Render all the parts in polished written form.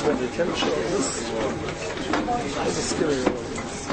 When they can show this, that's a scary one.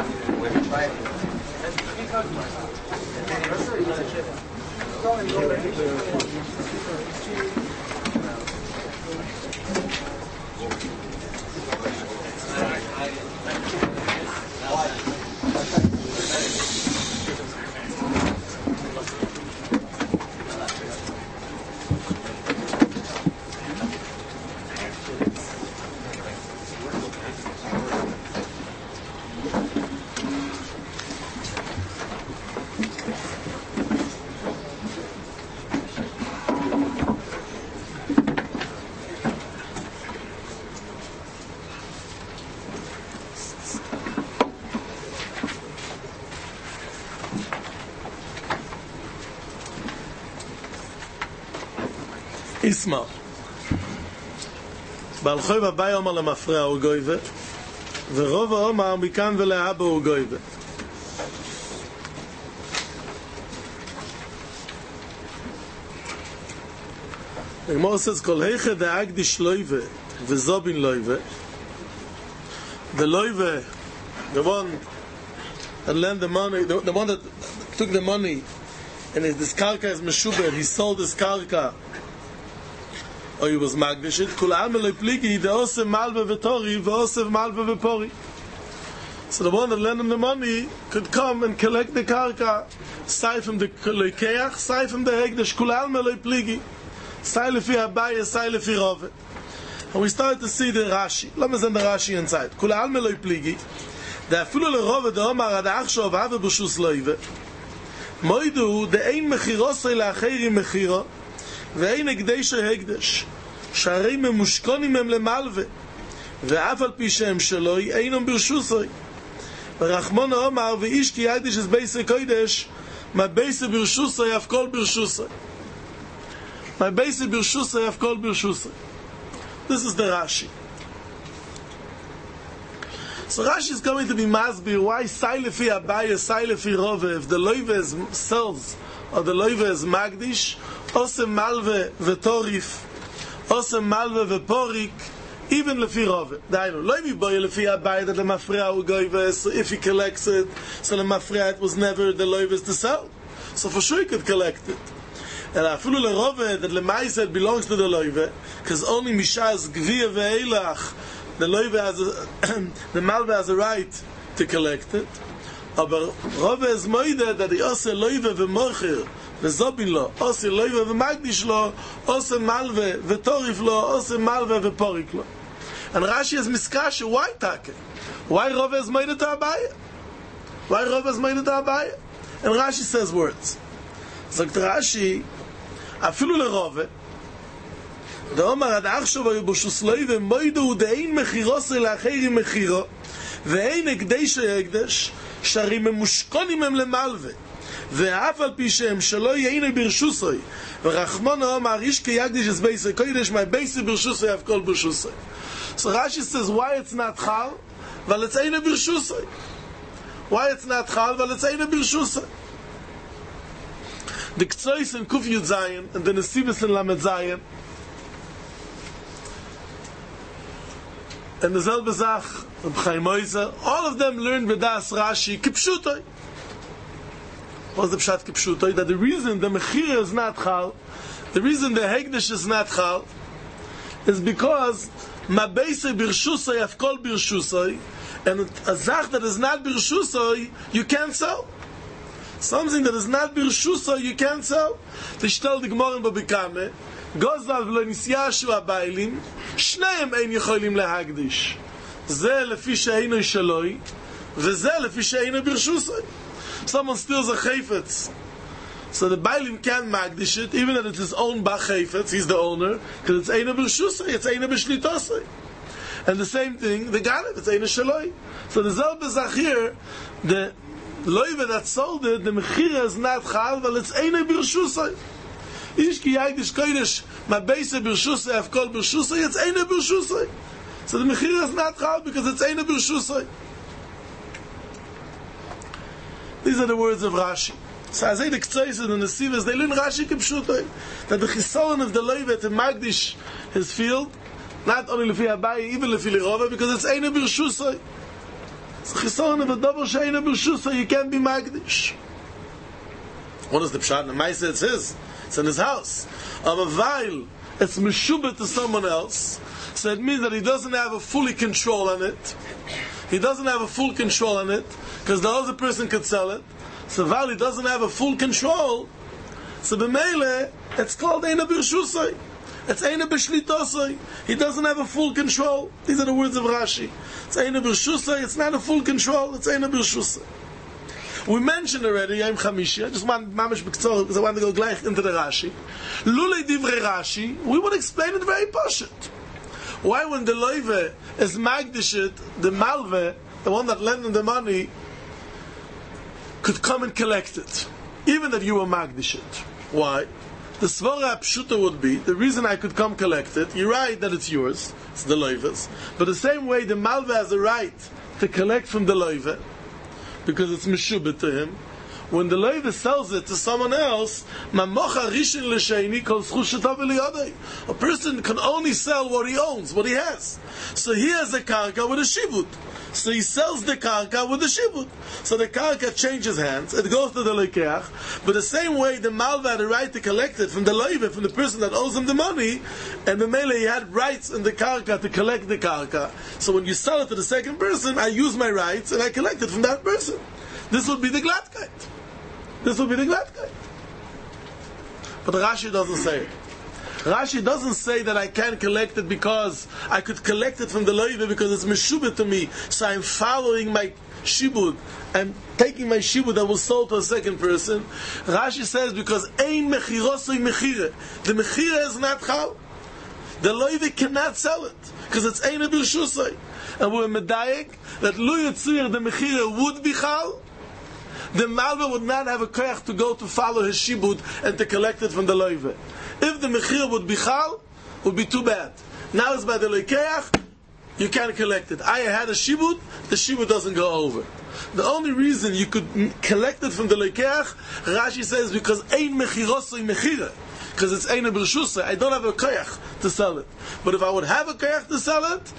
Isma. בעל חוי בבאי אומר למפרע הוא גויבה, ורוב האומר מכאן ולהבא הוא גויבה. הגמור says, כל היכה דאגדיש לויבה וזובין לויבה. The loive, the one that lent the money, the one that took the money, and this karka is meshuber, he sold this karka, or he was magdishit, kul almeloi pligi, the osef malve v'tori, v'osef malve v'pori. So the one that lent him the money could come and collect the karka, sai from the loikeach, sai from the hegdesh, kul almeloi pligi, sai lefi Abaye, sai lefi Rove. And we started to see the Rashi. Let me send the Rashi inside. Kul almeloi pligi, the afilu le Rove, the omar ad achshov ave b'shus loive, moidu, the ein mechirosei la'acheri mechiro, ואין הקדש ההקדש שהרי ממושכונים הם למלווה ואף על פי שהם שלוי אינם ברשוסוי ורחמון האומר ואיש כי ידש את בייסי קודש מה בייסי ברשוסוי אף כל ברשוסוי מה בייסי ברשוסוי אף כל ברשוסוי. This is the Rashi. So Rashi is coming to be masbir why sai lefi Abaye, sai lefi Rove, if the loive sells or the loive is magdish, osem malve v'torif, osem malve v'porik, even lefi Rove. Dainu, loive boy lefi Abaye that the mafreya will go, so if he collects it, so the mafreya it was never the loive is to sell. So for sure he could collect it. And afilu le Rove that lemaisa it belongs to the loive, because only mishas gvia ve'elach, the loive has the malve has a right to collect it. Aber Rove is moide that the ose loive v'mocher וזובין לו, עושה לויבה ומקדיש לו, עושה מלווה וטוריף לו, עושה מלווה ופוריק לו. And Rashi is miskasha, why take? Why Rove is made to Abaye? Why Rove is made to Abaye? And Rashi says words. Sagt Rashi, afilu le Rove, the Omar ad achshov ayu b'shus loive, moidu de'ein mechirose la'acheri mechiro, ve'ein ekdesh ha'ekdesh, shari memushkonim hem lemalve. ואף על פי שהם שלא יינו ברשוסוי ורחמון האומר איש כיגדיש את בייסי קודש my בייסי ברשוסוי אף כל ברשוסוי. So Rashi says why it's not chal אבל it's אינו ברשוסוי, why it's not chal אבל it's אינו ברשוסוי. The Ktsois in Kuf Yud Zayin and the Nesivos in Lamed Zayin and the selbe Zach of Chaim Moiser, all of them learned B'das Rashi Kipshutoi. What's the pshat kipshuto? That the reason the mechira is not chal, the reason the hegdesh is not chal, is because ma beise birshusay afkol birshusay, and a zach that is not birshusay you can't sell. Something that is not birshusay you can't sell. Tishtel the Gemara in Babikame, gozal v'lo nisyashu abaylim, shneim ein yicholim lehagdish. Ze lefi she'eino shaloi, v'ze lefi she'eino birshusay. Someone steals a chayfetz, so the Bailim can't magdish it, even if it's his own bach chayfetz, he's the owner, because it's eina b'shusay, it's eina b'shlitosay. And the same thing, the ganav, it's eina shaloi. So the zel b'zachir, the loive that sold it, the mechira is not chal, but it's eina b'shusay. Ish ki yagdish kodesh, ma beise b'shusay, af kol b'shusay, it's eina b'shusay. So the mechira is not chal, because it's eina b'shusay. These are the words of Rashi. So as I the Ktsois and the Nesivos, they learn Rashi kipshutoy, that the chisaron of the loive to magdish his field, Not only lefi Abaye, even lefi Rove, because it's Eina Birshusay. It's Chisoron of a double Sheina Birshusay, you can't be Magdish. What is the Pshat? The Maisa, it's his. It's in his house. While it's Meshubah to someone else, so it means that he doesn't have a fully control on it. He doesn't have a full control on it, because the other person could sell it. So while he doesn't have a full control, so b'meile, it's called Eina Birshusay. It's Eina B'shlitosay. He doesn't have a full control. These are the words of Rashi. It's Eina Birshusay. It's not a full control. It's Eina Birshusay. We mentioned already Yom Chamishi. I just want mamish b'ktzor because I want to go gleich into the Rashi. Lulei divrei Rashi. We would explain it very pashut. Why when the loive is magdishet, the malve, the one that lent him the money, could come and collect it, even if you were magdishet. Why? The svara pshuta would be, the reason I could come collect it, you're right that it's yours, it's the loive's, but the same way the malve has the right to collect from the loive, because it's meshubet to him. When the loive sells it to someone else, mamocha rishin l'sheini kol zchus shetav eliyadei. A person can only sell what he owns, what he has. So he has a karka with a shibud. So he sells the karka with the shibud. So the karka changes hands, it goes to the lekeach, but the same way the malva had the right to collect it from the loive, from the person that owes him the money, and the mele he had rights in the karka to collect the karka. So when you sell it to the second person, I use my rights and I collect it from that person. This would be the glattkeit. This will be the glattkeit. But Rashi doesn't say it. Rashi doesn't say that I can't collect it because I could collect it from the loive because it's meshubet to me, so I'm following my shibud. I'm taking my shibud that was sold to a second person. Rashi says because ein mechirosoi mechire. The mechire is not chal. The loive cannot sell it because it's ein birshusoi. And we're medayek that lo yitzir the mechire would be chal. The malva would not have a koyach to go to follow his shibud and to collect it from the loive. If the mechir would be chal, would be too bad. Now it's by the lekeach, you can't collect it. I had a shibud, the shibud doesn't go over. The only reason you could collect it from the lekeach, Rashi says, because ein mechirosoi mechire, because it's ein b'rshusah. I don't have a koyach to sell it. But if I would have a koyach to sell it,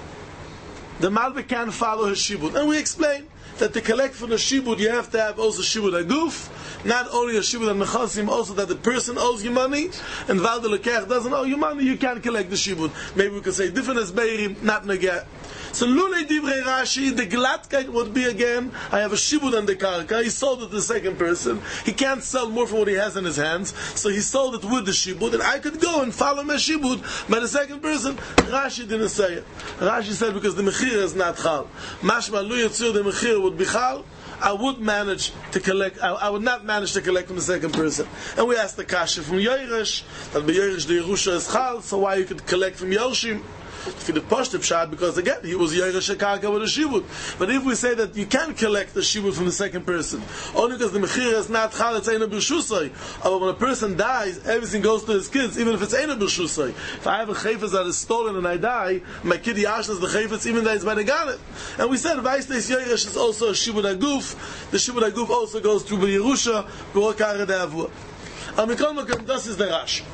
the malva can't follow his shibud. And we explain that to collect from the shibud, you have to have also shibud aguf, not only a shibud and mechasim, also that the person owes you money, and while the lekech doesn't owe you money, you can't collect the shibud. Maybe we could say different as beirim, not negeh. So lulei divrei Rashi, the glattkeit would be again, I have a shibud on the karka, he sold it to the second person, he can't sell more from what he has in his hands, so he sold it with the shibud, and I could go and follow my shibud by the second person. Rashi didn't say it. Rashi said because the mechir is not chal. Mashma lu yitzur, the mechir would be chal. I would manage to collect. I would not manage to collect from the second person. And we asked the kasha from Yerush that by Yerush the Yerusha is chal, so why you could collect from Yoshim? For the Pashtup Shad, because again he was Yerush Karka with a shibud. But if we say that you can collect the shibud from the second person, only because the mechir is not chal, it's eina b'rshusay. But when a person dies, everything goes to his kids, even if it's eina b'rshusay. If I have a chayfetz that is stolen and I die, my kid yashas the chayfetz even though it's by the ganet. And we said Vaistes Yerush is also a shibud aguf. The shibud aguf also goes through the Yerusha, b'rokare de'avur. Amikol this is the Rashi.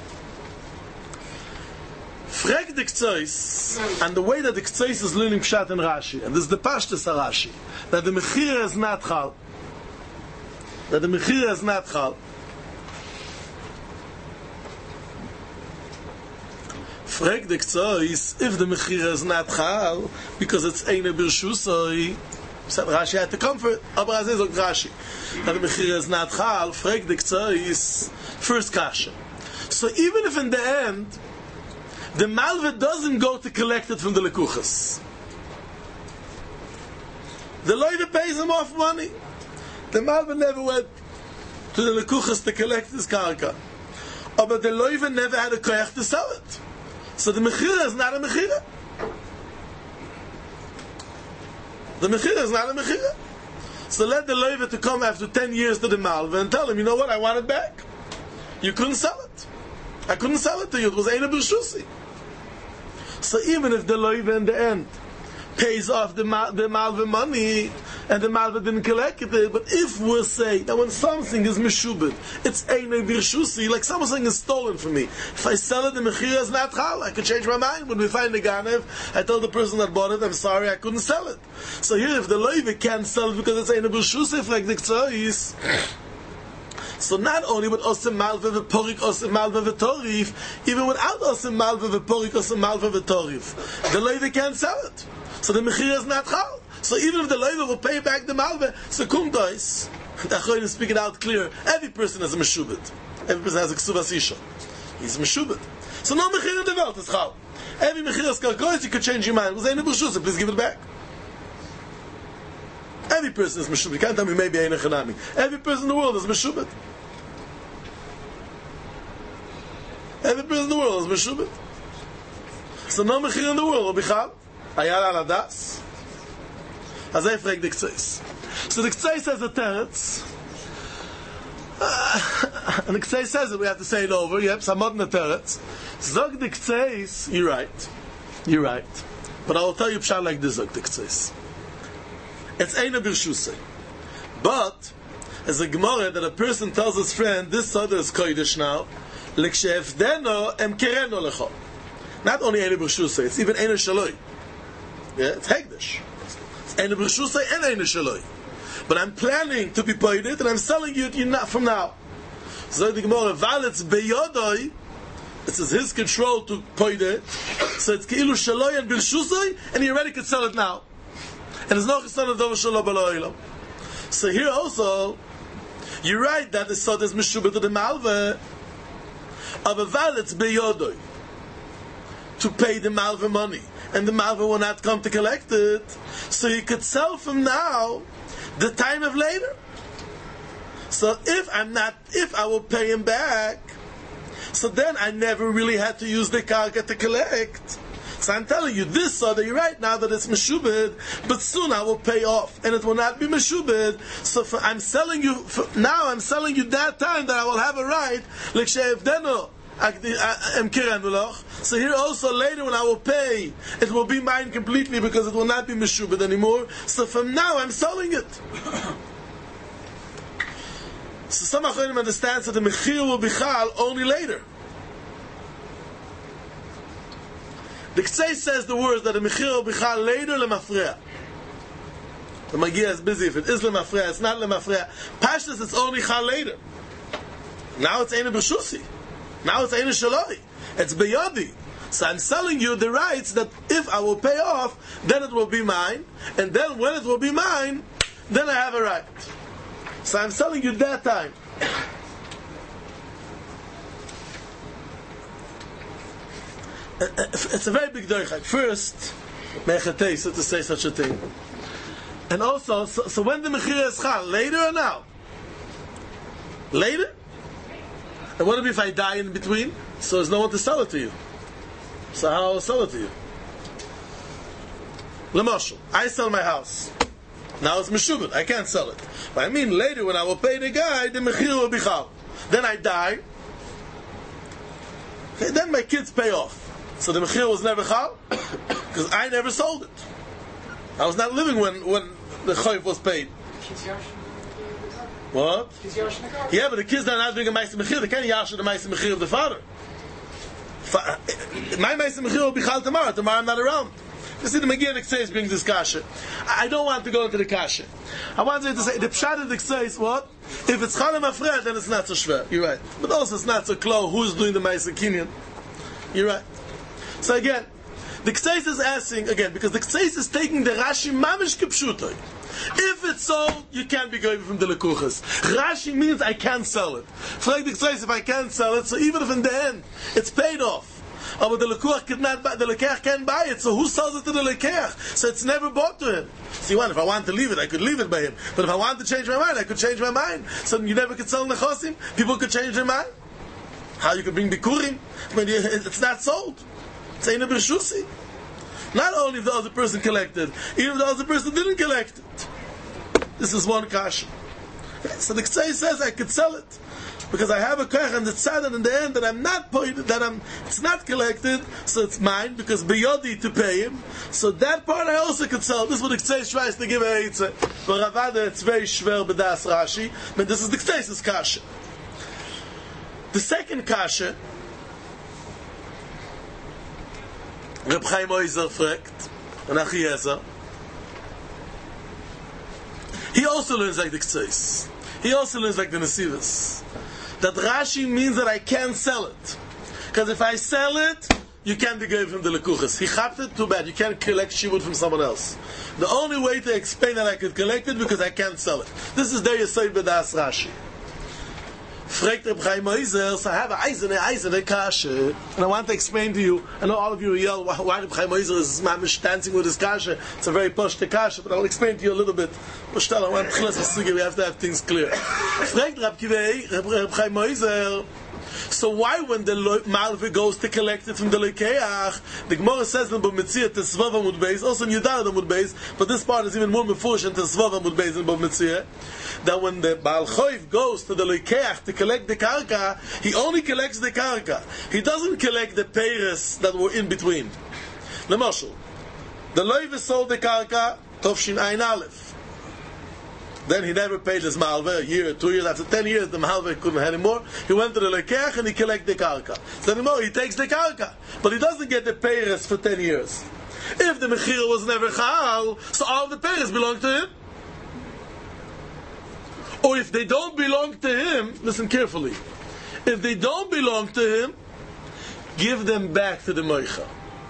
Frag the K'tzois, and the way that the K'tzois is learning Pshat and Rashi, and this is the Pashtus Rashi, that the Mechira is not Chal. That the Mechira is not Chal. Frag the K'tzois, if the Mechira is not Chal, because it's Eine Birshusoi, said Rashi had to comfort, aber as is Rashi. That the Mechira is not Chal, frag the K'tzois, first kasha. So even if in the end, the malva doesn't go to collect it from the lekuchas. The loive pays him off money. The malva never went to the lekuchas to collect his karka. But the loive never had a koyach to sell it. So the mechira is not a mechira. The mechira is not a mechira. So let the loive to come after 10 years to the malva and tell him, you know what, I want it back. You couldn't sell it. I couldn't sell it to you. It was Eina B'Rshusi. So even if the loive in the end pays off the malva money, and the malva didn't collect it. But if we say that when something is meshubed, it's eine birshusi, like something is stolen from me. If I sell it, the mechira is not chal. I could change my mind. When we find the ganev, I tell the person that bought it, I'm sorry, I couldn't sell it. So here, if the loive can't sell it because it's eine birshusi, like the ktsois. So not only with Osem Malva v'Porik Osem Malva v'Torif, even without Osem Malva v'Porik Osem Malva v'Torif, the loive can't sell it. So the mechira is not chal. So even if the loive will pay back the malva, so kumtois, the Achoyim is speaking out clear, every person has a meshubit. Every person has a ksuvas isha. He's meshubit. So no mechira in the world is chal. Every mechira is kalkois, you could change your mind. Please give it back. Every person is meshubit. You can't tell me maybe ein echanami. Every person in the world is meshubit. Every person in the world is meshubit. So no mechira in the world will be chal. Ayala al adas. As I frag the Ktseis. So the Ktseis says the teretz. And the Ktseis says it, we have to say it over. Yep, Samad the teretz. Zog the Ktseis, you're right. You're right. But I will tell you pshat like this, Zog the Ktseis. It's Eina Birshusei. But, as a Gemara that a person tells his friend, this Soda is Kodesh now, L'kshe'efdeno em kereno lecho. Not only Eina Birshusei, it's even Eina Shaloi. Yeah, it's Hegdesh. And but I'm planning to be paid it, and I'm selling you it not from now. So the Gemara, Valitz beyodoi, it says his control to pay it. So it's keilu shaloi and bilshusoi, and he already could sell it now. And there's no chesed of dover shalo b'lo. So here also, you're right that the sod is meshubah to the malva of a Valitz beyodoi to pay the malva money. And the malva will not come to collect it, so you could sell from now the time of later. So if I will pay him back, so then I never really had to use the karka to collect. So I'm telling you, this Soda, you're right now that it's meshubed, but soon I will pay off, and it will not be meshubed. So I'm selling you that time that I will have a right, like she'evdeno. So here also later when I will pay, it will be mine completely because it will not be meshubed anymore. So from now I'm selling it. So some Achonim understands that the mechir will be chal only later. The Ktseis says the words that the mechir will be chal later lemafreya. The Magia is busy. If it is lemafreya, it's not lemafreya. Pashtus, it's only chal later. Now it's Eina B'shusi. Now it's Eina Shaloi. It's Beyodi. So I'm selling you the rights that if I will pay off, then it will be mine. And then when it will be mine, then I have a right. So I'm selling you that time. It's a very big doichai. First, mechatei, so to say such a thing. And also, so when the mechira is chal, later or now? Later? And what if I die in between? So there's no one to sell it to you. So how I'll sell it to you? L'moshel, I sell my house. Now it's meshubed, I can't sell it. But I mean later when I will pay the guy, the mechir will be chal. Then I die. Okay, then my kids pay off. So the mechir was never chal? Because I never sold it. I was not living when the chayv was paid. What? Yeah, but the kids are not doing a ma'aseh mechir. They can't yash the ma'aseh mechir of the father. My ma'aseh mechir will be chal tomorrow. Tomorrow I'm not around. You see, the Magia Ktseis brings this kasha. I don't want to go into the kasha. I want to say the pshat of the Ktseis. What? If it's chal mafreya, then it's not so shver. You're right. But also it's not so close. Who's doing the ma'aseh kinyan? You're right. So again, the Ktseis is asking again because the Ktseis is taking the Rashi mamish kipshutoi. If it's sold, you can't be going from the lekuchas. Rashi means I can't sell it. Like the Ktseis, if I can't sell it, so even if in the end it's paid off, but the lekuch could not buy, the lekech can't buy it. So who sells it to the lekech? So it's never bought to him. See what? If I want to leave it, I could leave it by him. But if I want to change my mind, I could change my mind. So you never could sell nechosim. People could change their mind. How you could bring bikurim? I mean, it's not sold. It's Eina B'shusi. Not only if the other person collected, even if the other person didn't collect it. This is one kasha. So the Ktseis says I could sell it because I have a koach and it's sad in the end that I'm not it's not collected, so it's mine because beyodi to pay him. So that part I also could sell. This is what the Ktseis tries to give a Eitzah. For Ravada it's very schwer b'das Rashi, but this is the Ktseis' kasha. The second kasha, Reb Chaim Oizer fragt, and Achiezer, he also learns like the Ktseis. He also learns like the Nesivos. That Rashi means that I can't sell it. Because if I sell it, you can't give him the lekuchas. He chapped it, too bad. You can't collect shivut from someone else. The only way to explain that I could collect it because I can't sell it. This is der Yesod b'das Rashi. Fragt Reb Chaim Oizer, so I have a eisene kasha, and I want to explain to you. I know all of you yell why Reb Chaim Oizer is mamish dancing with his kasha. It's a very posh kasha, but I'll explain to you a little bit. We have to have things clear. Fragt Reb Chaim Oizer, so why when the Malve goes to collect it from the Lekeach, the Gemara says in B'Metzia Tesvav Amud Beis, also in Yudar Amud Beis, but this part is even more mefush in Tesvav Amud Beis in B'Metzia, that when the Baal Choiv goes to the Lekeach to collect the Karka, he only collects the Karka. He doesn't collect the peiros that were in between. L'mashal, the Loive sold the Karka, Tovshin Ein Aleph. Then he never paid his malva, a year, 2 years. After 10 years, the malva couldn't have anymore. He went to the lekeach and he collected the karka. So anymore, he takes the karka. But he doesn't get the peiros for 10 years. If the mechira was never chal, so all the peiros belong to him. Or if they don't belong to him, listen carefully. If they don't belong to him, give them back to the moicha.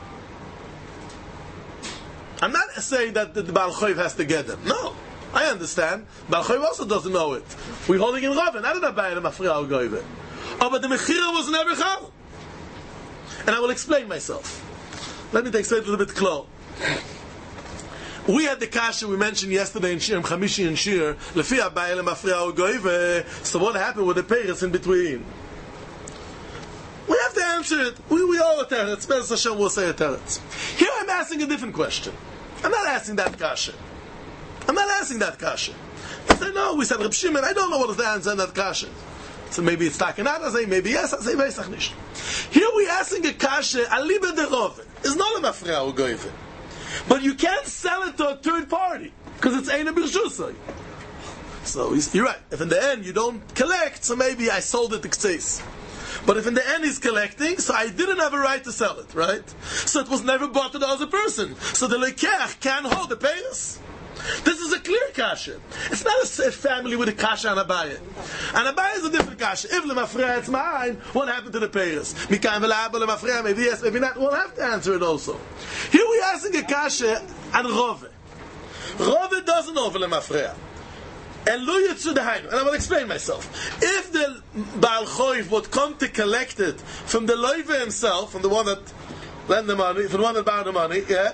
I'm not saying that the Baal Choiv has to get them. No. I understand. Baal Choiv also doesn't know it. We're holding in Raven. I don't know about Mafriya Goyve. Oh, but the Mechira was never Chal. And I will explain myself. Let me explain a little bit close. We had the kasha we mentioned yesterday in Shir, Chamishi and Shir, Lefi Abayel Mafriya Goyve. So what happened with the peiros in between? We have to answer it. We all are teretz. Bez Hashem will say a teretz. Here I'm asking a different question. I'm not asking that kasha. I'm not asking that kasha. I say, no, we said Reb Shimon, I don't know what is the answer in that kasha. So maybe it's takenat, I say, maybe yes, I say, Veisach nish. Here we asking a kasha, aliba de rove. It's not a mafriya or goyve. But you can't sell it to a third party, because it's Eina Birshusay. So you're right. If in the end you don't collect, so maybe I sold it to Ktseis. But if in the end he's collecting, so I didn't have a right to sell it, right? So it was never bought to the other person. So the lekeach can't hold the peiros. This is a clear kasha. It's not a family with a kasha and Abaye. And Abaye is a different kasha. If lemafreya it's mine, what happened to the peiros? Mikayim v'la'aba lemafreya, maybe yes, maybe not. We'll have to answer it also. Here we are asking a kasha and Rove. Rove doesn't know lemafreya. And lo yitzu dehainu. And I will explain myself. If the Baal Choiv would come to collect it from the loive himself, from the one that lent the money, from the one that borrowed the money, yeah.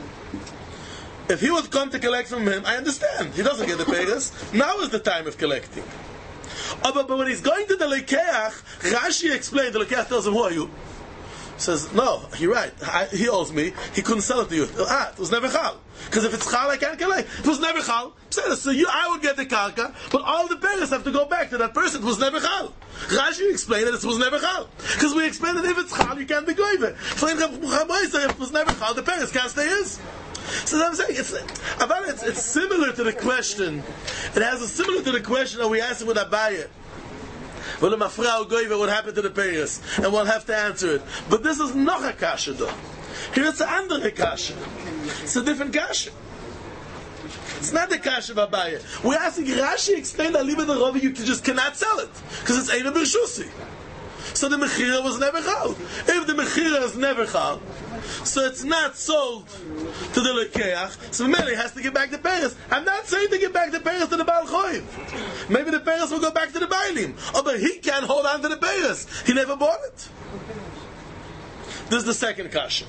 If he would come to collect from him, I understand. He doesn't get the peiros. Now is the time of collecting. Oh, but when he's going to the lekeach, Rashi explained, the lekeach tells him, who are you? He says, no, you're right. He owes me. He couldn't sell it to you. It was never chal. Because if it's chal, I can't collect. It was never chal. So I would get the karka, but all the peiros have to go back to that person. It was never chal. Rashi explained that it was never chal. Because we explained that if it's chal, you can't be goyve. So if it was never chal, the peiros can't stay his. So I'm saying it's similar to the question. It has a similar to the question that we asked with Abaye. Well, the mafrau goyve, what happened to the peiros, and we'll have to answer it. But this is noch a kasha though. Here it's an andere kasha. It's a different kasha. It's not the kasha of Abaye. We're asking Rashi explain that liba the Rove, you just cannot sell it because it's Eina B'Shusi. So the mechira was never chal. If the mechira is never chal, so it's not sold to the lekeach, so Meli has to give back the peiros. I'm not saying to give back the peiros to the Baal Choiv. Maybe the peiros will go back to the Bailim. Oh, but he can't hold on to the peiros. He never bought it. This is the second kasha.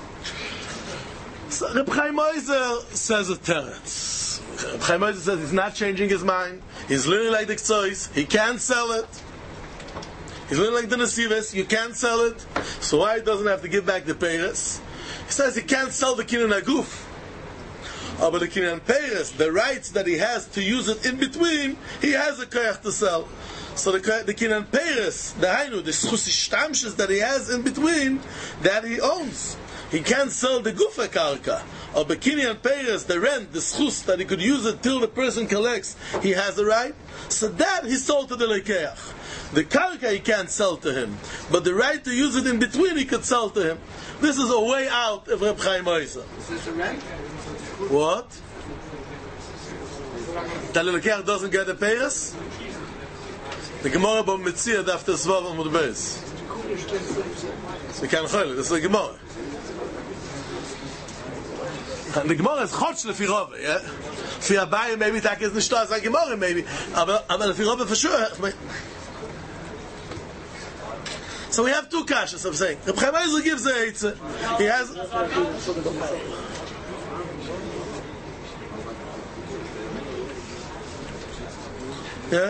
So Reb Chaim Oizer says a teretz. Reb Chaim Oizer says he's not changing his mind. He's learning like the Ktsois. He can't sell it. He's learning like the Nesivos. You can't sell it. So why he doesn't have to give back the peiros? He says he can't sell the kinyan aguf. Aber the Kinyan Peres, the rights that he has to use it in between, he has a koyach to sell. So the Kinyan Peres, the Hainu, the schus ishtamshes that he has in between, that he owns. He can't sell the gufa karka. Or the Kinyan Peres, the rent, the schus, that he could use it till the person collects, he has a right. So that he sold to the lekeach. The karka he can't sell to him, but the right to use it in between he could sell to him. This is a way out of Reb Chaim Oizer. Is this a rent? What? That the lekeach doesn't get the Peres? The Gemara about Metzia after Svav and Mudbeis. We can't hold it. This is the Gemara. And the Gemara is Chotsh lefi Rove, yeah? Fi Abaye maybe that is nicht as a Gemara maybe, aber lefi Rove for sure. So we have two kashas, I'm saying. Reb Chaim Oizer gives the Eitzah. He has... Yeah?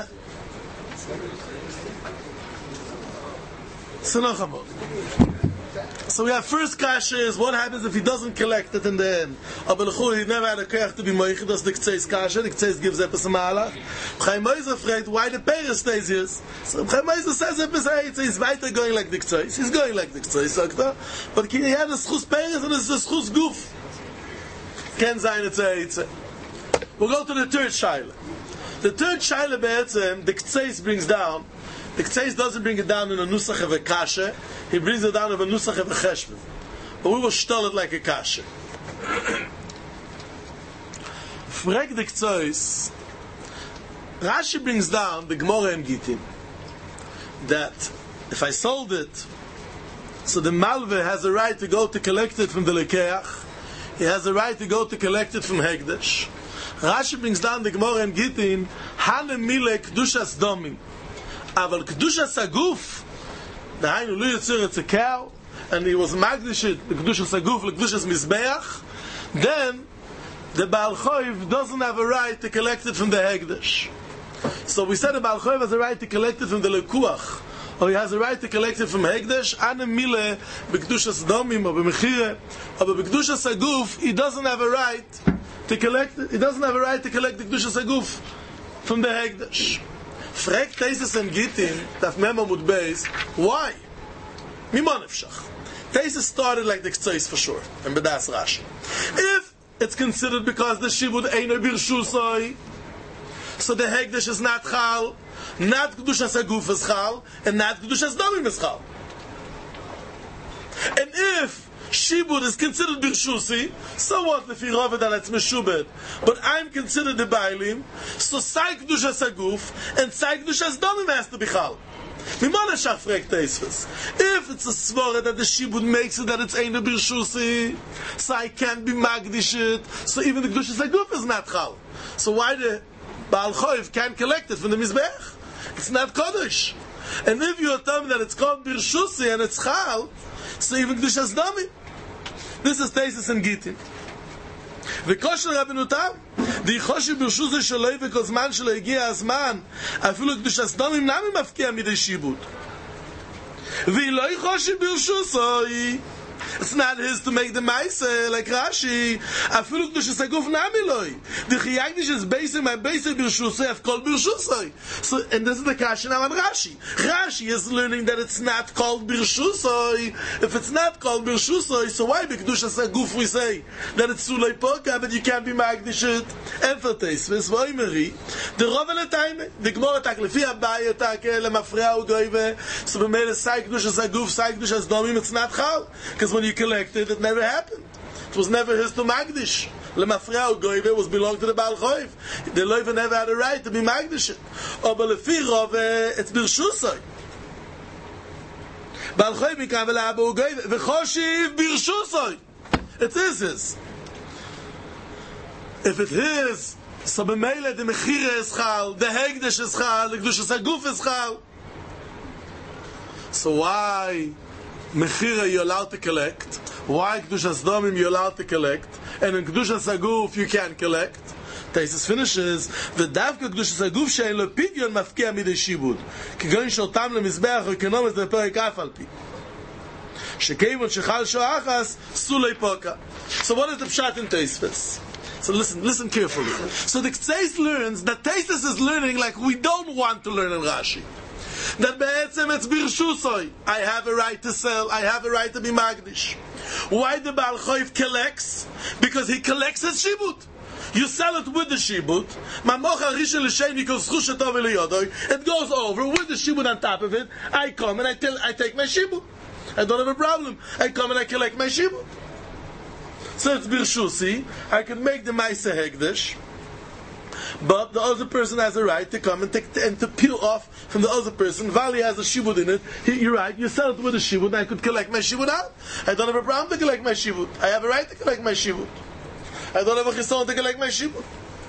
So we have first kasha is what happens if he doesn't collect it in the end. He never had a koyach to be moich. That's the Ktseis kasha. The Ktseis gives epis a malach. Chaim Oizer afraid why the Peres stays here. So Chaim Oizer says epis a he's weiter going like the Ktseis. He's going like the Ktseis, but he had a schus Peres and it's a schus guf. Ken zayin it's a heitze. We'll go to the third shaila. The third shaila be'etzem the Ktseis brings down. The Ktseis doesn't bring it down in a nusach of a kasha, he brings it down in a nusach of a cheshbon. But we will stall it like a kasha. Frag the Ktseis, Rashi brings down the Gemara in Gittin, that if I sold it, so the Malve has a right to go to collect it from the Lekeach, he has a right to go to collect it from Hegdesh. Rashi brings down the Gemara in Gittin, Hanem Mile Kedushas Domim. Aval Kedushas Aguf, the Hainu Lu Yitzir, it's a cow, and he was Magdishit, the Kedushas Aguf, the Kedushas Mizbeach, then the Baal Choiv doesn't have a right to collect it from the Hegdesh. So we said the Baal Choiv has a right to collect it from the Lekuach, or he has a right to collect it from Hegdesh, Hanem Mile, B'Kedushas Domim, or B'Mechire, or B'Kedushas Aguf, he doesn't have a right to collect it. He doesn't have a right to collect the Kedushas Aguf from the Hegdesh. Frag Teises and Gittin, Taf Mem Amud Beis, why? Mimon Efshach. Teises started like the Ktseis for sure, and B'das Rashi. If it's considered because the Shibud Eino Birshusoi, so the Hegdesh is not Chal, not Kedushas Aguf is Chal, and not Kedushas Domim is Chal. And if Shibud is considered Birshusi, so what if he Rove that it's Meshubed? But I'm considered the Bailim, so Sai Kedushas Aguf and Sai Kedushas Domim has to be Chal. If it's a svara that the Shibud makes it that it's Eino Birshusi, so I can't be Magdish it, so even the Kedushas Aguf is not Chal. So why the Baal Choiv can't collect it from the Mizbech? It's not Kodesh. And if you tell me that it's called Birshusi and it's Chal, so even Kedushas Domim. This is Teises and Gittin. וכושר רבנותם, די חושי ברשו זה שלא וכל זמן שלא הגיע הזמן, אפילו קדושת דומים נמי מפקיע מדי שיבוד. והיא לא חושי ברשו סוי. It's not his to make the mice like Rashi. Afilu Kedushas Aguf nami loy. The Chiyagdish is basing my basic Birshusay of called Birshusay. So, and this is the Kasha now on Rashi. Rashi is learning that it's not called Birshusay. If it's not called Birshusay, so why be Kedushas Aguf we say that it's Sulei Poka, but you can't be Magdish it? Emphasis. Vesvoimeri. The Rovele Taime. The Gemara Taklefi Abaye Take Lemafrea Ugoive. So we made a Sai Kedushas Aguf, Sai Kedushas Domim. It's not Chal. Because when you collected, it never happened. It was never his to Magdish. Lemafreau Goive was belonged to the Baal Choiv. The Loiva never had a right to be Magdish. But Lefi Rove, it's Birshusay. Baal Choiv became Abu Goive. V'choshiv Birshusay. It is his. If it is, so b'meile the Mechire is Chal, the Hegdesh is Chal, the Kedushas Aguf is Chal. So why Mechira you're allowed to collect? Why Kedushas Domim you're allowed to collect? And in Kedushas Aguf you can't collect? Taisus finishes, ודווקא קדושת הגוף שאין לו פדיון מפקיע מידי שיבוד. כגון שאותם למזבח אקונומית בפרק אף על פי. שכיוון שחל שואה אחס, סולי פוקה. So what is the pshat in Tosfos? So listen carefully. So the Ktseis learns that Taisus is learning like we don't want to learn in Rashi. That be'etzem it's birshusoi. I have a right to sell. I have a right to be magdish. Why the Baal Choiv collects? Because he collects his shibut. You sell it with the shibut. It goes over with the shibut on top of it. I come and I take my shibut. I don't have a problem. I come and I collect my shibut. So it's birshusi. I can make the Maaseh Hekdesh. But the other person has a right to come and to peel off from the other person. Vali has a shibud in it. You're right. You sell it with a shibud, and I could collect my shibud out. I don't have a problem to collect my shibud. I have a right to collect my shibud. I don't have a chison to collect my shibud.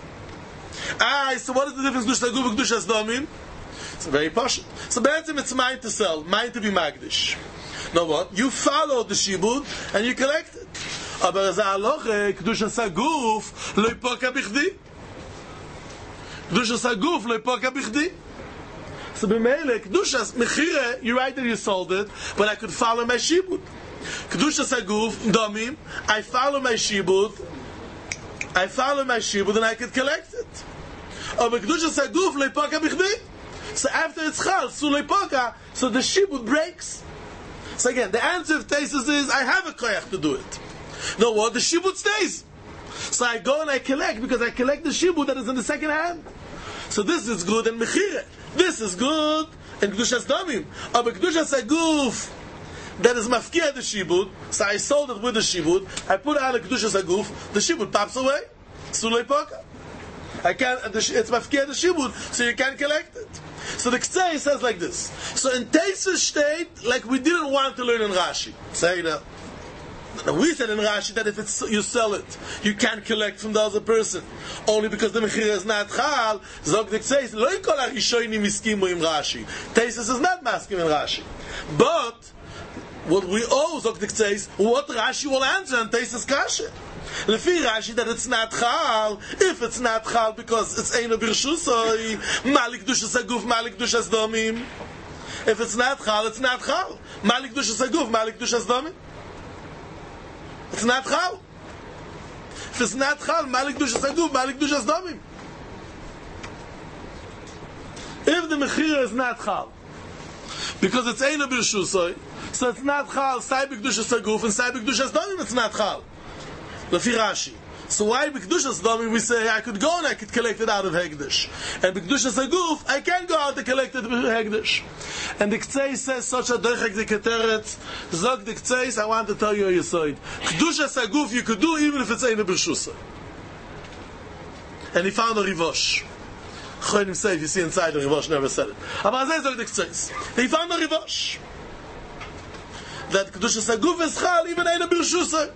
So what is the difference between Saguf and Kedushas Domim? It's very posh. So basically it's mine to sell, mine to be magdish. Now what? You follow the shibud and you collect it. Aber za aloche Kedushas Saguf lo yipoka bichdi. Kedushas Haguf lo yipoka bichdi. So b'meile Kedushas mechire, you're right that you sold it, but I could follow my shibud. Kedushas Haguf domim, I follow my shibud, and I could collect it. But Kedushas Haguf lo yipoka bichdi. So after it's chal, so lo yipoka, so the shibud breaks. So again, the answer of Taisus is I have a koyach to do it. No, what? The shibud stays. So I go and I collect because I collect the shibud that is in the second hand. So this is good in Mechire. This is good in Kedushas Domim. But Kedushas Haguf, that is mafkia the shibud. So I sold it with the shibud. I put it on the Kedushas Haguf. The shibud pops away. Sulei poka. It's mafkia the shibud, so you can't collect it. So the Ktsei says like this. So in Taisus state, like we didn't want to learn in Rashi. Say that. We said in Rashi that if you sell it, you can't collect from the other person. Only because the Mechira is not Chal, Zog the Ktsei, Lo yikol harishonim iskimu im Rashi. Taisus is not masking in Rashi. But, what we owe, Zog the Ktsei, what Rashi will answer on Taisus Kasha. Lefi Rashi that it's not Chal, if it's not Chal because it's Eino Birshusoi, Malik Dushas Haguf, Malik Dushas Domim. If it's not Chal, it's not Chal. Malik Dushas Haguf, Malik Dushas Domim. It's not Chal. If it's not Chal, Malik Dushas Haguf, Malik Dushas Domim. If the Mechira is not Chal, because it's Eino Birshusoi, so it's not Chal, Sai B'Kedushas Haguf, and Sai B'Kedushas Domim, it's not Chal. Lefi Rashi. So why B'Kedushas Domim we say I could go and I could collect it out of Hekdesh, and B'Kedushas Haguf I can't go out to collect it with Hekdesh. And the Ktsei says such a doichek the keteret. Zog the Ktsei, I want to tell you a yisoid. Kedushas Haguf you could do even if it's Eino B'Shusa. And he found a Rivosh. Choynim say if you see inside the Rivosh never said it. Aber Azay Zog the Ktsei. He found a Rivosh. That Kedushas Haguf is Chal even Eino B'Shusa.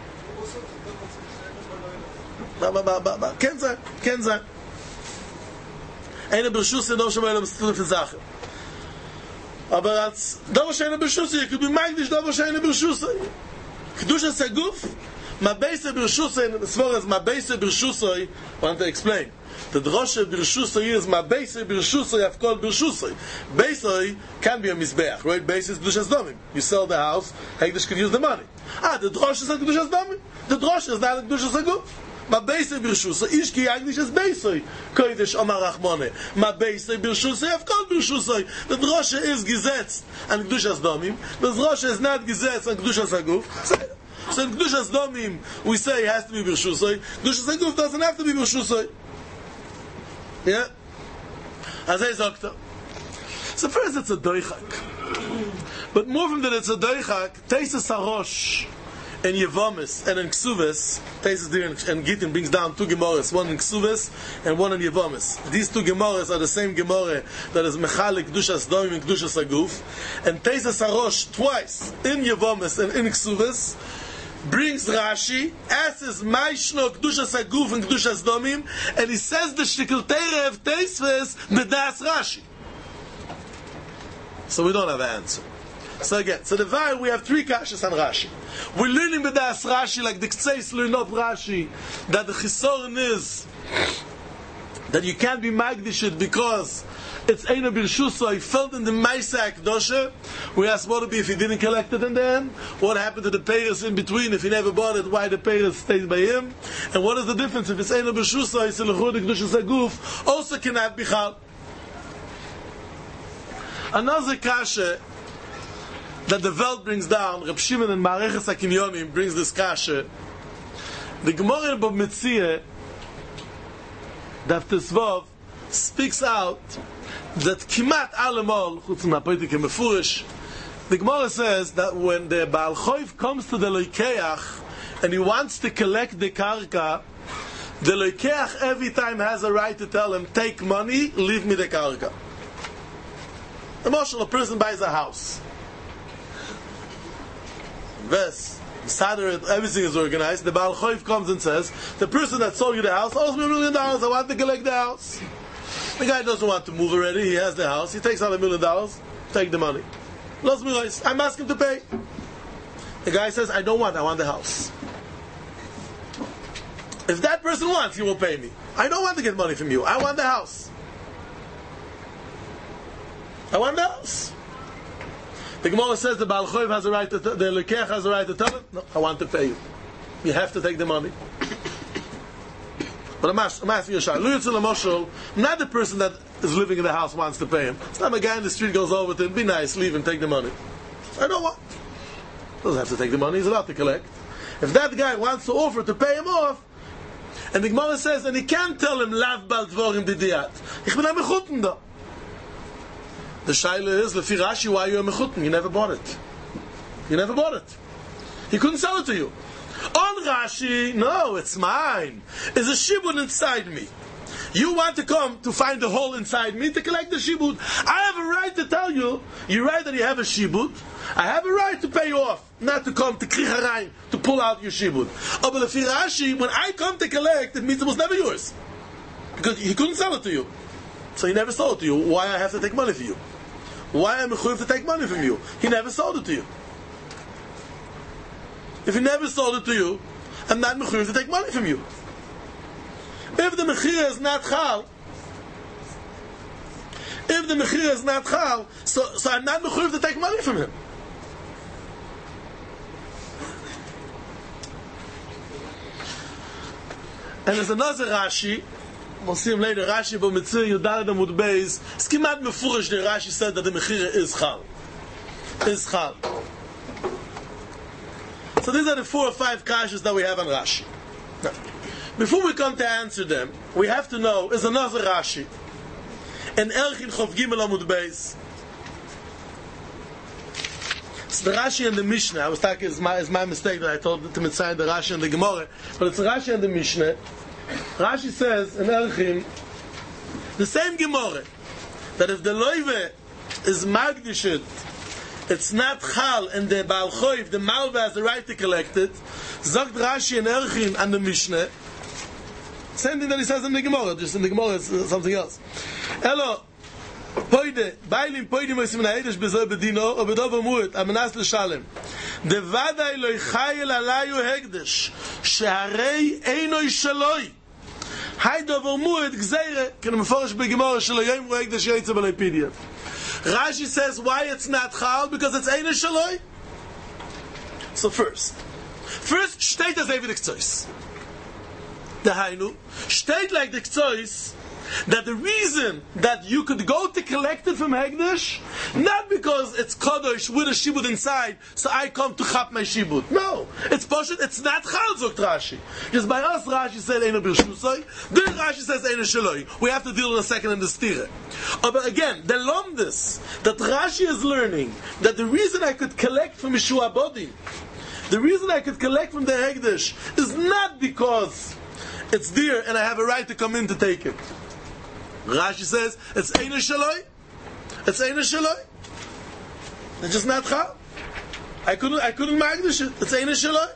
כן זה eine Beschüsse noch schon mal im Stil für Sache aber als da was eine Beschüsse ich bin mag nicht da was eine Beschüsse Kedushas Haguf ma beise Beschüsse as far as ma beise Beschüsse want to explain the droshe Beschüsse is ma beise Beschüsse of called Beschüsse beise can be a misbeach right beise is Kedushas Domim you sell the house Hekdesh could use the money the droshe is Kedushas Domim the droshe is not Kedushas Haguf Ma beise birshusa, ish ki eigentlich es beisoi. Koidesh Omar Rachmone. Ma beise birshusa, Avkol birshusa. The droshe is gesetzt an Kedushas Domim. The droshe is not gesetzt an Kedushas Haguf. So in Kedushas Domim, we say it has to be birshusa. Kedushas Haguf doesn't have to be birshusa. Yeah? Azay Zokta. So first it's a doichak. But more from that it's a doichak, Taisus Harosh, and Yevamis and in Ksuves, Taisus and Gittin brings down two Gemaras, one in Ksuves and one in Yevamis. These two Gemaras are the same Gemara that is Mechalik Kedushas Domim and Kedushas Haguf. And Taisus Harosh twice in Yevamis and in Ksuves brings Rashi, asks Maishno Kedushas Haguf and Kedushas Domim, and he says the Shtikl Teire of Taisus Bedas Rashi. So we don't have an answer. So again, so the Vai, we have three kashas on Rashi. We're learning Bedas Rashi, like the Ktseis learn up Rashi, that the Chisorin is that you can't be Magdishit because it's Eina Birshusa, he felt in the Maisa Akdosha. We asked what would be if he didn't collect it in the end? What happened to the payers in between if he never bought it? Why the payers stays by him? And what is the difference if it's Eina Birshusa, it's Elechud Kedusha Saguf, also cannot be Chal. Another kasha that the Welt brings down, Reb Shimon and Mareches HaKinyonim brings this kasha. The Gemara in Bab Metzia, Daf Tesvav, speaks out that Kimat Alamol, Chutz Napoitik Mefurish, the Gemara says that when the Baal Choiv comes to the Loikeach and he wants to collect the Karka, the Loikeach every time has a right to tell him, take money, leave me the Karka. A person buys a house. Everything is organized. The Baal Choiv comes and says, the person that sold you the house owes me $1 million. I want to collect the house. The guy doesn't want to move already. He has the house. He takes out $1 million. Take the money. I'm asking to pay. The guy says, I don't want. I want the house. If that person wants, he will pay me. I don't want to get money from you. I want the house. I want the house. The Gemara says the Baal Choiv has a right to the Lekech has a right to tell him, no, I want to pay you. You have to take the money. But I'm asking you a shayla. Not the person that is living in the house wants to pay him. It's not a guy in the street goes over to him, be nice, leave and take the money. I don't want. Doesn't have to take the money, he's allowed to collect. If that guy wants to offer to pay him off, and the Gemara says, and he can't tell him, Lav bal dvorim didiyat. Ich bin ein Mechuten da. The shayla is, Lefi Rashi, why are you a Mechuten? You never bought it. You never bought it. He couldn't sell it to you. On Rashi, no, it's mine. There's a shibud inside me. You want to come to find the hole inside me to collect the shibud. I have a right to tell you, you're right that you have a shibud. I have a right to pay you off, not to come to kricharein, to pull out your shibud. Oh, but Lefi Rashi, when I come to collect, it means it was never yours. Because he couldn't sell it to you. So he never sold it to you. Why I have to take money from you? Why am I mechuyev to take money from you? He never sold it to you. If he never sold it to you, I'm not mechuyev to take money from you. If the mechira is not chal, so I'm not mechuyev to take money from him. And there's another Rashi. We'll see him later. Rashi b'Metzir Yudalad Amud Beis. It's kimat mefurish. The Rashi said that the mechira is chal. So these are the 4 or 5 kashas that we have on Rashi. Now, before we come to answer them, we have to know is another Rashi. And Erchin Chof Gimel Amud Beis. It's the Rashi and the Mishnah. I was talking, it's my mistake that I told to Mitzayim the Rashi and the Gemara, but it's Rashi and the Mishnah. Rashi says in Erchin, the same Gemara, that if the loive is magdishet, it's not chal, and the Baal Choiv, the Malva, has the right to collect it. Zogt Rashi and Erchin and the Mishnah. Same thing that he says in the Gemara, just in the Gemara it's something else. Elo, poide, bailim poide moisim na eidesh bezoy bedino, o bedov amuet, amenas l'shalem. De vadai lo yichayel alayu hegdesh, sheharei einoi shaloi. Haydo v'muet gzeire, can meforish begemara shelo yom ro hegdesh yoytze b'leipidia. Rashi says why it's not chal, because it's einoi shaloi. So first, steht as David K'tzois. Dahainu, steht like the K'tzois, that the reason that you could go to collect it from Hegdesh, not because it's Kadosh with a Shibud inside, so I come to chap my Shibud. No, it's Poshet, it's not Chal, zogt Rashi. Just by us, Rashi said, Eino Birshusoi, then Rashi says, Eino Shaloi. We have to deal in a second in the stira. But again, the Lomdus, that Rashi is learning, that the reason I could collect from Yeshua Bodi, the reason I could collect from the Hegdesh, is not because it's there and I have a right to come in to take it. Rashi says it's Eino Shaloi. It's Eino Shaloi. It's just not chal. I couldn't magdish it. It's Eino Shaloi.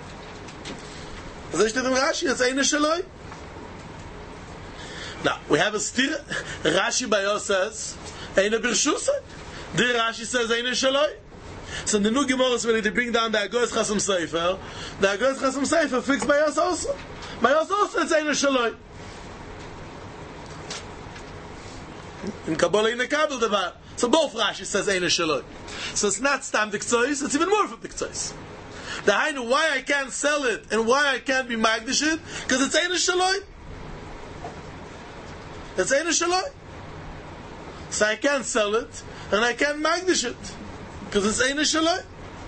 As I said in Rashi, it's Eino Shaloi. Now we have a stir. Rashi Bayo says Eino Birshusai. The Rashi says Eino Shaloi. So the new Gemara is ready to bring down the Agoras Chasam Sefer. The Agoras Chasam Sefer fixed by us also. By us also it's Eino Shaloi. In Kabbalah in the Kabbalah Devar. So both Rashi says Eina Shaloi. So it's not Stam Dikzois, it's even more from Dikzois. The Hainu, why I can't sell it and why I can't be Magdish it? Because it's Eina Shaloi. It's Eina Shaloi. So I can't sell it and I can't Magdish it. Because it's Eina Shaloi.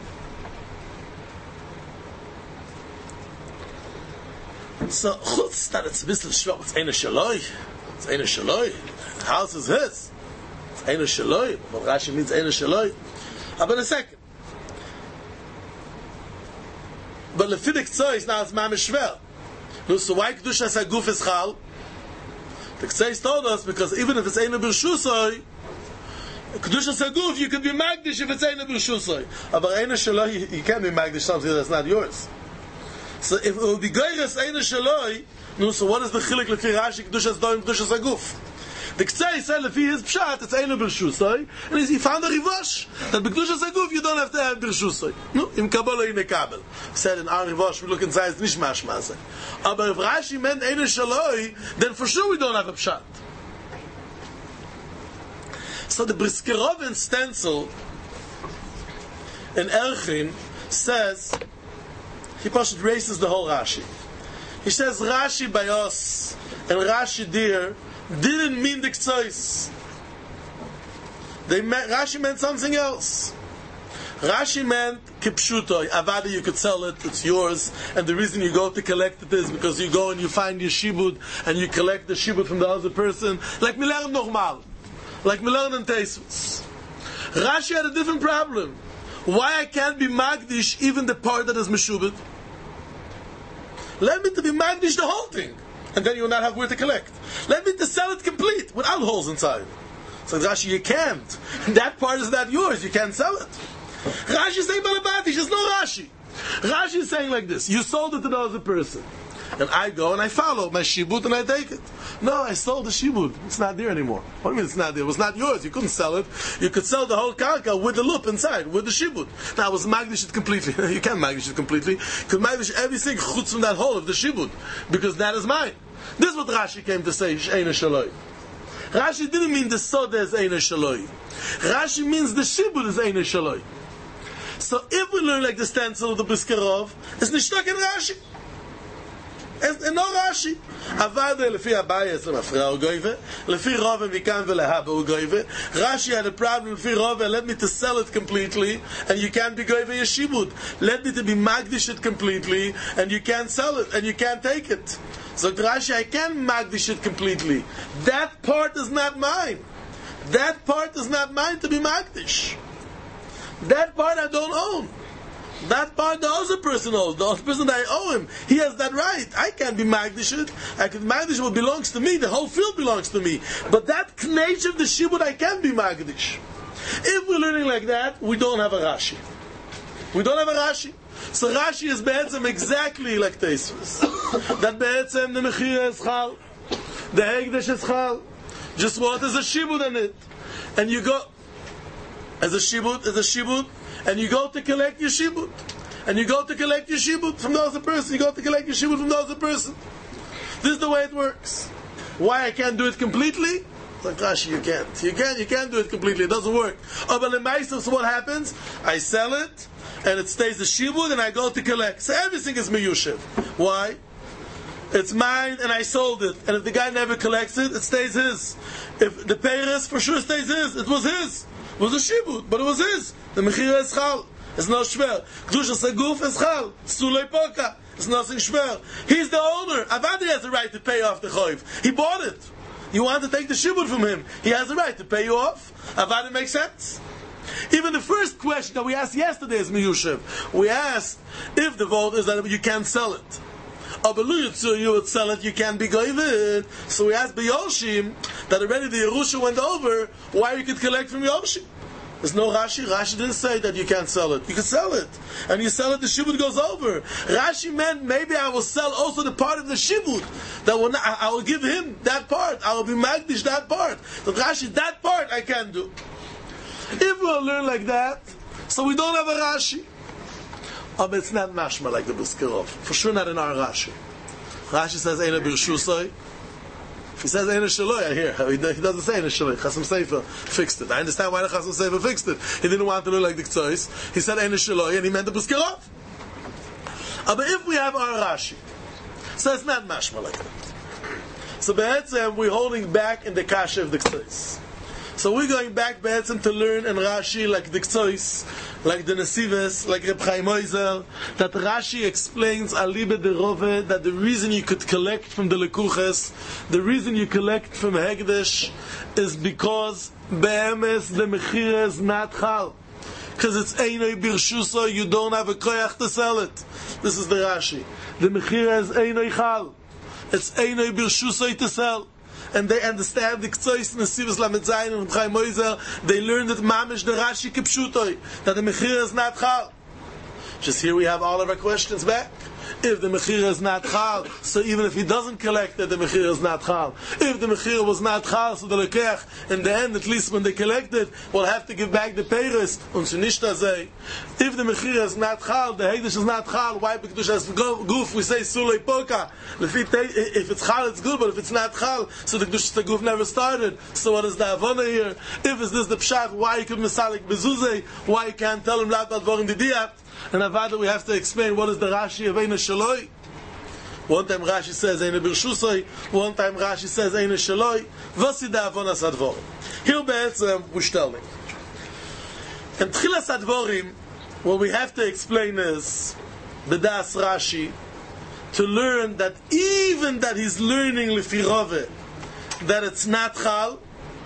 So, chutz that it's a bisschen schwach. It's Eina Shaloi. It's Eina Shaloi. The house is his. It's Eina Shaloi. But Rashi means Eina Shaloi. But a second. But Lefidik Tzois now it's Mamish Shver. So why Kedushas HaGuf is Chal? The Tzois told us because even if it's Eina B'Rshusoi, Kedushas HaGuf you could be Magdish if it's Eina B'Rshusoi. But Eina Shaloi you can't be Magdish something that's not yours. So if it will be Geiras Eina Shaloi, no, so what is the Chilik Lefi Rashi Kedushas Doim Kedushas HaGuf? The Ktsei said Lefi his Pshat, it's Eina B'Rshusoi, and he found a Rivosh, that Kedushas HaGuf you don't have to have B'Rshusoi. No, in Kabbalah in the Kabel. Said in our Rivosh, we look inside, it's nicht mashmase. But if Rashi meant Eina Shaloi, then for sure we don't have a Pshat. So the Briskerov and stencil in Erchin says, he pushed races the whole Rashi. He says Rashi by us and Rashi dear didn't mean the Ktsois. Rashi meant something else. Rashi meant Kipshutoi, Avada you could sell it, it's yours, and the reason you go to collect it is because you go and you find your shibud and you collect the shibud from the other person, like we learn normal, like we learn in Teisvus. Rashi had a different problem. Why I can't be Magdish even the part that is Meshubit? Let me to be Magdish the whole thing, and then you will not have where to collect. Let me to sell it complete, without holes inside. So Rashi, you can't. That part is not yours, you can't sell it. Rashi is saying Balabatish, it's no Rashi. Rashi is saying like this, you sold it to the other person, and I go and I follow my shibud and I take it. No, I sold the shibud, it's not there anymore. What do you mean it's not there? It was not yours, you couldn't sell it. You could sell the whole karka with the loop inside, with the shibud. Now it was magdish it completely. You can't magdish it completely. You could magdish everything chutz from that hole of the shibud, because that is mine. This is what Rashi came to say, Eina Shaloi. Rashi didn't mean the soda is Eina Shaloi. Rashi means the shibud is Eina Shaloi. So if we learn like the stencil of the Briskerov, it's nishtak in Rashi. And no Rashi. Avada lefi Abayis lemafra ugoive, lefi Rove mikan velehaba ugoive. Rashi had a problem lefi Rove. Let me to sell it completely, and you can't be goive yeshibud. Let me to be magdish it completely, and you can't sell it, and you can't take it. So Rashi, I can't magdish it completely. That part is not mine. That part is not mine to be magdish. That part I don't own. That part the other person owns. The other person that I owe him, he has that right. I can't be magdish it. I can magdish what belongs to me. The whole field belongs to me. But that knech of the shibud I can be magdish. If we're learning like that, we don't have a Rashi. We don't have a Rashi. So Rashi is be'etzem exactly like Teisvus. That be'etzem the mechira is chal, the hegdesh is chal. Just what is a shibud in it, and you go as a shibud, and you go to collect your shibud, and you go to collect your shibud from the other person. You go to collect your shibud from the other person. This is the way it works. Why I can't do it completely? Like Rashi, you can't. You can't do it completely. It doesn't work. Oh, but in Ma'asav, so what happens? I sell it, and it stays the shibud, and I go to collect. So everything is miyushev. Why? It's mine, and I sold it. And if the guy never collects it, it stays his. If the peiros for sure stays his, it was his. It was a shibud, but it was his. The mechira is chal. It's not shver. Kedushas HaGuf is chal. Sulei poka. It's nothing shver. He's the owner. Avadi has the right to pay off the choiv. He bought it. You want to take the shibud from him. He has the right to pay you off. Avadi makes sense. Even the first question that we asked yesterday is miyushev. We asked if the vote is that you can't sell it. You would sell it, you can't be goyvid. So we asked Yoshim that already the Yerusha went over why you could collect from Yoshim. There's no Rashi. Rashi didn't say that you can't sell it. You can sell it. And you sell it, the shibud goes over. Rashi meant maybe I will sell also the part of the shibud. That will not, I will give him that part. I will be magdish that part. So Rashi, that part I can do. If we'll learn like that, so we don't have a Rashi. But it's not mashma like the Briskerov. For sure not in our Rashi. Rashi says, Eina B'Rshusoi. If he says Eina Shaloi, I hear. He doesn't say Eina Shaloi. Chasam Sofer fixed it. I understand why the Chasam Sofer fixed it. He didn't want to look like the Ktsois. He said Eina Shaloi, and he meant the Puskirov. But if we have our Rashi, so it's not mashma like that. So Be'etzem, we're holding back in the Kasha of the Ktsois. So we're going back Be'etzem to learn in Rashi like the Ktsois, like the Nesives, like Reb Chaim Oizer, that Rashi explains Alibe de Rove, that the reason you could collect from the Lekuches, the reason you collect from Hegdesh, is because Be'emes the Mechira is not Chal. Because it's Einoi Birshuso, you don't have a koyach to sell it. This is the Rashi. The Mechira is Einoi Chal. It's Einoi Birshuso to sell. And they understand the Ktsois and the Sivas Lamed Zayin and Chaim Oizer. They learned that Mamish the Rashi Kipshutoi, that the Mechira is not Chal. Just here we have all of our questions back. If the Mechira is not Chal, so even if he doesn't collect it, the Mechira is not Chal. If the Mechira was not Chal, so the Lekech, in the end, at least when they collect it, will have to give back the Peiris, und Shinishta Zeh. If the Mechira is not Chal, the Hegdish is not Chal, why because as Guf, we say Sulei Poka. If it's Chal, it's good, but if it's not Chal, so the Guf never started. So what is the Avona here? If it's this the Pshat, why you could Misalik Bezuzeh, why you can't tell him Lat Advorim Didiyat? And Avada, we have to explain what is the Rashi of Eina Shaloi. One time Rashi says Eina Birshusoi, one time Rashi says Eina Shaloi. Vasi da Avonas Advorim. Here Be'etzem we're telling. And Tchilas Advorim, what we have to explain is B'das Rashi, to learn that even that he's learning Lefirove, that it's not Chal,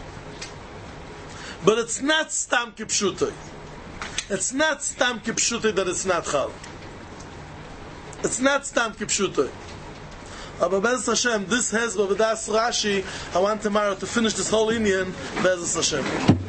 but it's not Stam Kipshutoi. It's not Stam Kipshutoi that it's not Chal. It's not Stam Kipshutoi. Aber Be'ez Hashem, this has B'das Rashi. I want tomorrow to finish this whole Inyan, Be'ez Hashem.